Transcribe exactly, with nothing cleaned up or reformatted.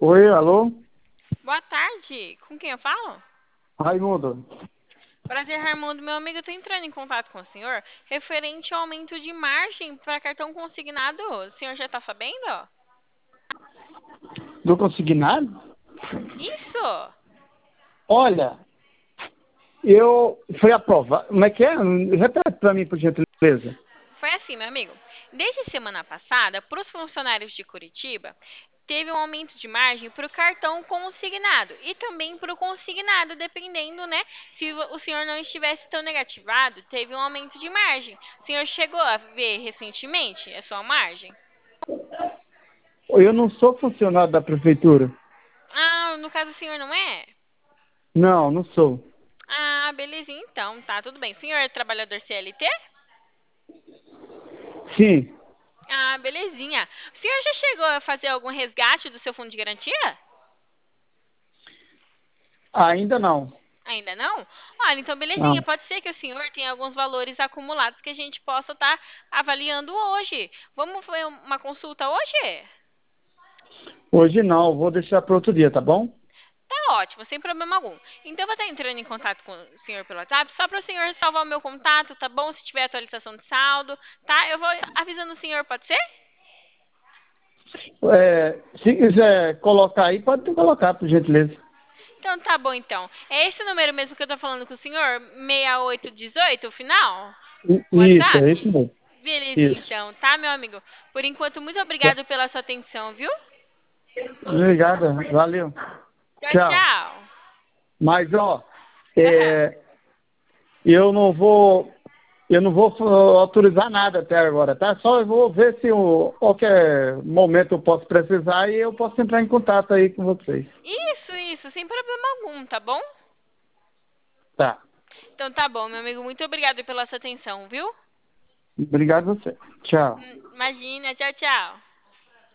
Oi, alô? Boa tarde. Com quem eu falo? Raimundo. Prazer, Raimundo. Meu amigo, eu tô entrando em contato com o senhor referente ao aumento de margem para cartão consignado. O senhor já tá sabendo? Do consignado? Isso! Olha, eu fui aprovado. Como é que é? Repete para mim, por gentileza. Foi assim, meu amigo. Desde semana passada, para os funcionários de Curitiba, teve um aumento de margem para o cartão consignado e também para o consignado, dependendo, né? Se o senhor não estivesse tão negativado, teve um aumento de margem. O senhor chegou a ver recentemente a sua margem? Eu não sou funcionário da prefeitura. Ah, no caso o senhor não é? Não, não sou. Ah, belezinha então, tá tudo bem. O senhor é trabalhador C L T? Sim, Ah, belezinha. O senhor já chegou a fazer algum resgate do seu fundo de garantia? ainda não. Ainda não? Olha, então belezinha. Não. Pode ser que o senhor tenha alguns valores acumulados que a gente possa estar avaliando hoje. Vamos fazer uma consulta hoje? Hoje não, vou deixar para outro dia, tá bom? Tá ótimo, sem problema algum. Então eu vou estar entrando em contato com o senhor pelo WhatsApp, só para o senhor salvar o meu contato, tá bom? Se tiver atualização de saldo, tá? Eu vou avisando o senhor, pode ser? É, se quiser colocar aí, pode colocar, por gentileza. Então tá bom então. É esse número mesmo que eu tô falando com o senhor? seis oito um oito, o final? I- O Isso, WhatsApp? é isso mesmo. Belezinha Isso. então, tá, meu amigo? Por enquanto, muito obrigado pela sua atenção, viu? Obrigado, valeu. Tchau, Tchau. tchau. Mas, ó, Aham. é, eu não vou Eu não vou uh, autorizar nada até agora, tá? Só eu vou ver se o, qualquer momento eu posso precisar e eu posso entrar em contato aí com vocês. Isso, isso, sem problema algum, tá bom? Tá. Então tá bom, meu amigo, muito obrigado pela sua atenção, viu? Obrigado a você. Tchau. Hum, Imagina, tchau, tchau.